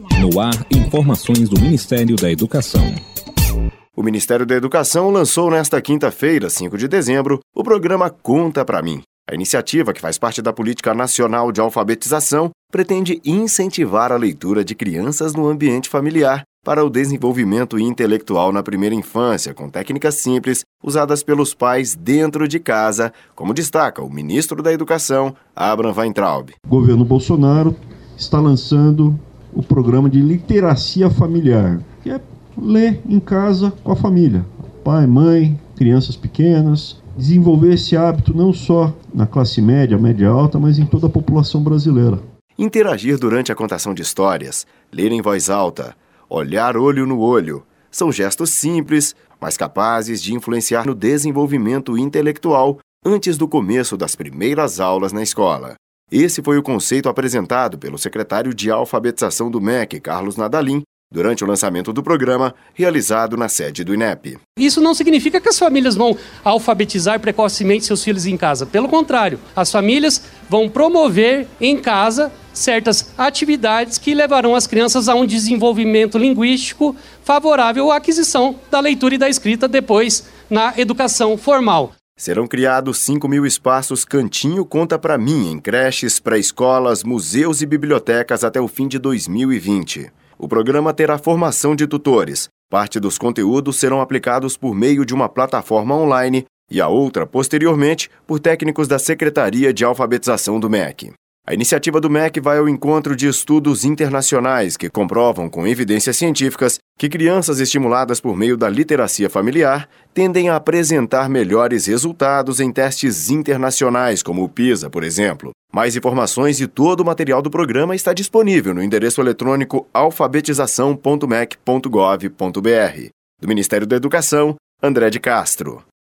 No ar, informações do Ministério da Educação. O Ministério da Educação lançou nesta quinta-feira, 5 de dezembro, o programa Conta Pra Mim. A iniciativa, que faz parte da Política Nacional de Alfabetização, pretende incentivar a leitura de crianças no ambiente familiar para o desenvolvimento intelectual na primeira infância, com técnicas simples usadas pelos pais dentro de casa, como destaca o ministro da Educação, Abraham Weintraub. O governo Bolsonaro está lançando o programa de literacia familiar, que é ler em casa com a família, pai, mãe, crianças pequenas, desenvolver esse hábito não só na classe média, média alta, mas em toda a população brasileira. Interagir durante a contação de histórias, ler em voz alta, olhar olho no olho, são gestos simples, mas capazes de influenciar no desenvolvimento intelectual antes do começo das primeiras aulas na escola. Esse foi o conceito apresentado pelo secretário de Alfabetização do MEC, Carlos Nadalim, durante o lançamento do programa, realizado na sede do INEP. Isso não significa que as famílias vão alfabetizar precocemente seus filhos em casa. Pelo contrário, as famílias vão promover em casa certas atividades que levarão as crianças a um desenvolvimento linguístico favorável à aquisição da leitura e da escrita depois na educação formal. Serão criados 5.000 espaços Cantinho Conta Pra Mim em creches, pré-escolas, museus e bibliotecas até o fim de 2020. O programa terá formação de tutores. Parte dos conteúdos serão aplicados por meio de uma plataforma online e a outra, posteriormente, por técnicos da Secretaria de Alfabetização do MEC. A iniciativa do MEC vai ao encontro de estudos internacionais que comprovam com evidências científicas que crianças estimuladas por meio da literacia familiar tendem a apresentar melhores resultados em testes internacionais, como o PISA, por exemplo. Mais informações e todo o material do programa está disponível no endereço eletrônico alfabetização.mec.gov.br. Do Ministério da Educação, André de Castro.